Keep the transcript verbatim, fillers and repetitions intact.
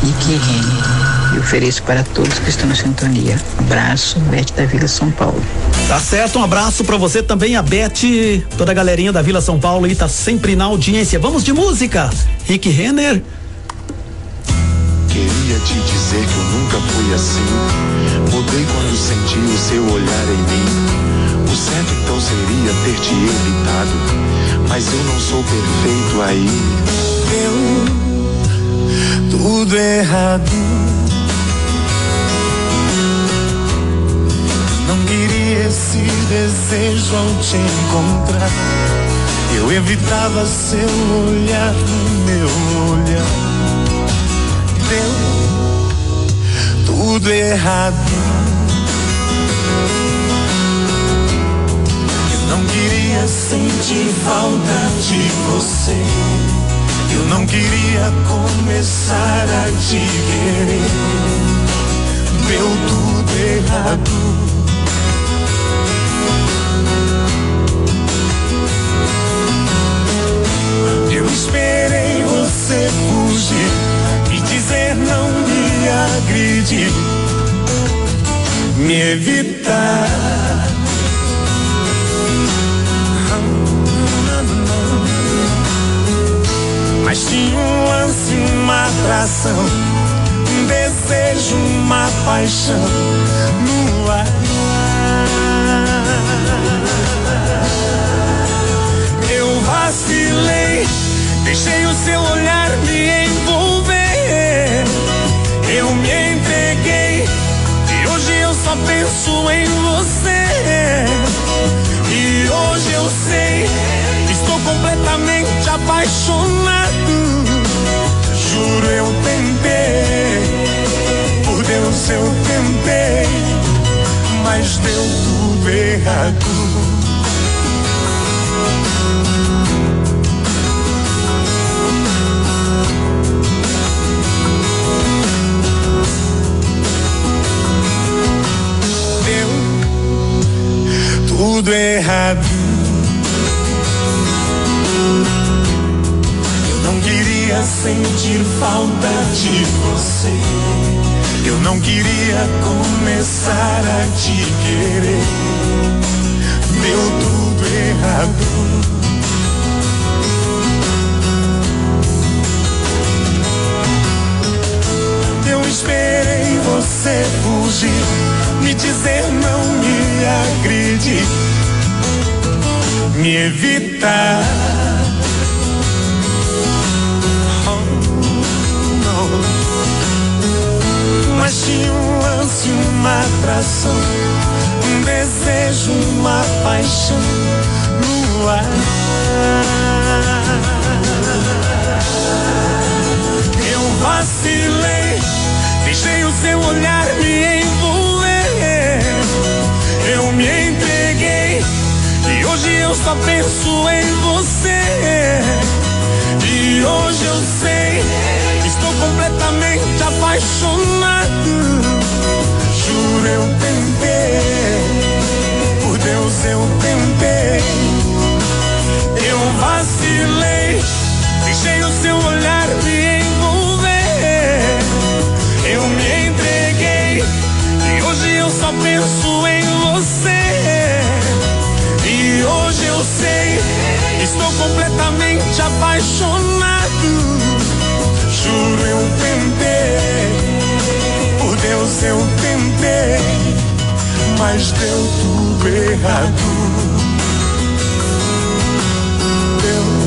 Rick Renner. E ofereço para todos que estão na sintonia. Abraço, Beth da Vila São Paulo. Tá certo, um abraço pra você também, a Beth, toda a galerinha da Vila São Paulo aí tá sempre na audiência. Vamos de música, Rick Renner. Queria te dizer que eu nunca fui assim. Mudei quando senti o seu olhar em mim. O certo então seria ter te evitado, mas eu não sou perfeito aí. Deu tudo errado. Não queria esse desejo ao te encontrar. Eu evitava seu olhar no meu olhar. Deu tudo errado. Eu não queria sentir falta de você. Eu não queria começar a te querer. Deu tudo errado. Eu esperei você fugir, me dizer não me agride, me evitar. Mas tinha um lance, uma atração, um desejo, uma paixão no ar. Eu vacilei, deixei o seu olhar me envolver. Eu me entreguei e hoje eu só penso em você. E hoje eu sei, estou completamente apaixonado. Juro, eu tentei, por Deus eu tentei, mas deu tudo errado. Tudo errado. Eu não queria sentir falta de você. Eu não queria começar a te querer. Deu tudo errado. Eu esperei você fugir, me dizer não me agride, me evitar. Oh, não. Mas tinha um lance, uma atração, um desejo, uma paixão no ar. Eu vacilei, deixei o seu olhar me envolver. Eu me entreguei e hoje eu só penso em você. E hoje eu sei, estou completamente apaixonado. Juro, eu tentei, por Deus eu tentei. Eu vacilei, deixei o seu olhar me envolver. Eu me entreguei e hoje eu só penso em você. E hoje eu sei, estou completamente apaixonado. Juro, eu tentei, por Deus eu tentei, mas deu tudo errado.